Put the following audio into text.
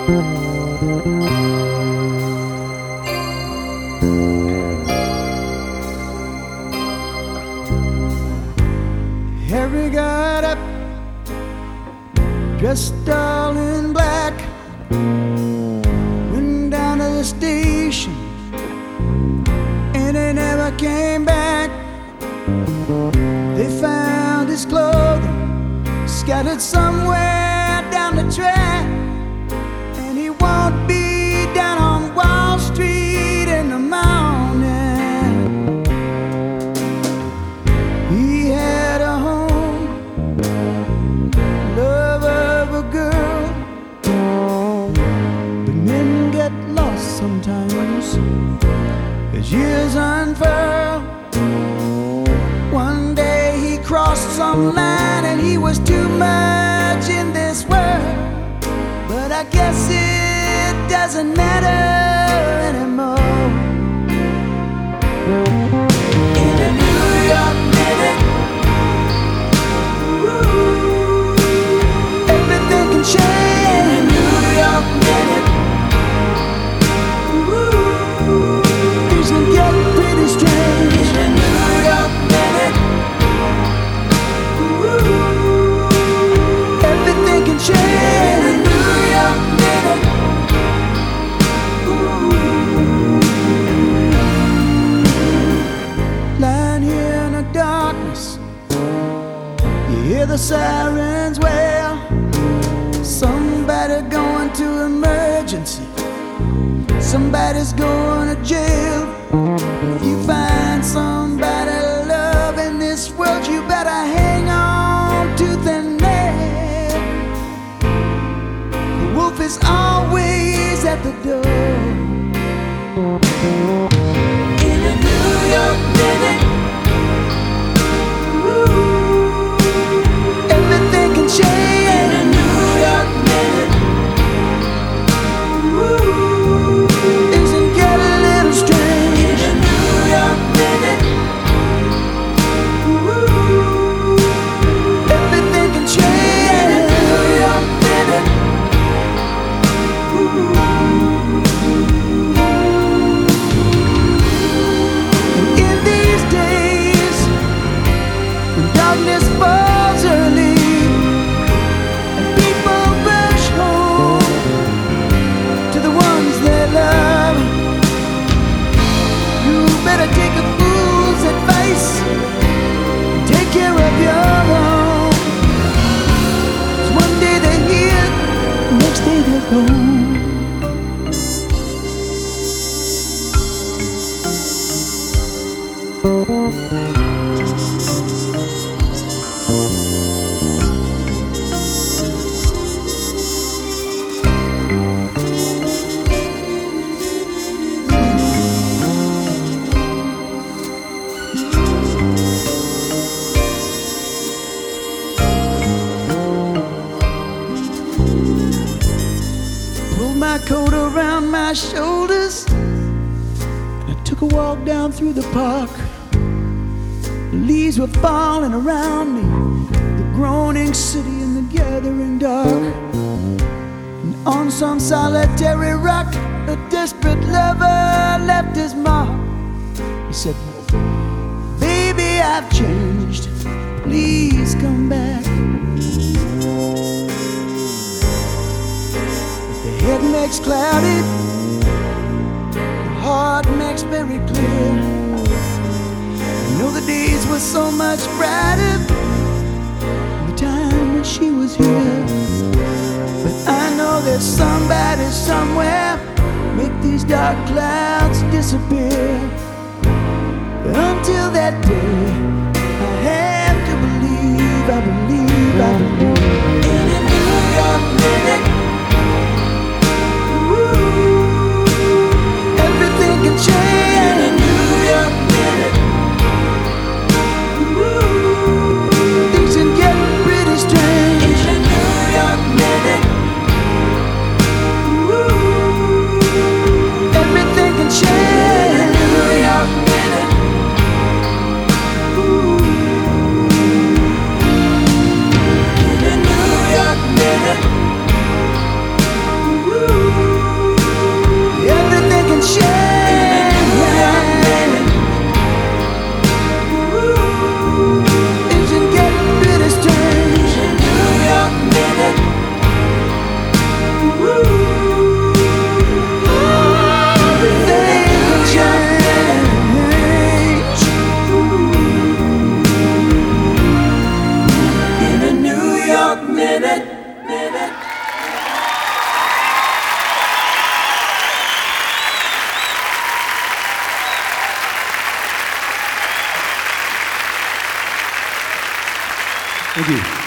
Harry got up, dressed all in black, went down to the station, and he never came back. They found his clothing scattered somewhere down the track, and he won't be down on Wall Street in the morning. He had a home, love of a girl, but men get lost sometimes as years unfurl. One day he crossed some line and he was too much in this world, but I guess it doesn't matter anymore. In a New York minute, everything can change. In a New York minute, things can get pretty strange. In a New York minute, everything can change. In a New York minute, lying here in the darkness, you hear the sirens wail. Somebody going to emergency, somebody's going to jail. If you find somebody to love in this world, you better hang on tooth and nail. The wolf is always at the door. In a New York minute, everything can change. In a New York minute, things can get a little strange. In a New York minute, everything can change. In a New York minute, and in these days when darkness falls early and people rush home to the ones they love, you better take a fool's advice, take care of your own. 'Cause one day they're here, next day they're gone. Pulled my coat around my shoulders and I took a walk down through the park. The leaves were falling around me, the groaning city in the gathering dark. And on some solitary rock, a desperate lover left his mark. He said, "Baby, I've changed, please come back." The head makes cloudy, the heart makes very clear. I know the days were so much brighter the time that she was here, but I know there's somebody somewhere make these dark clouds disappear. But until that day, I have to believe, I believe, I believe. In a New York minute, everything can change. In a New York minute, things can get pretty strange. In a New York minute, everything can change. In a New York minute, in a Thank you.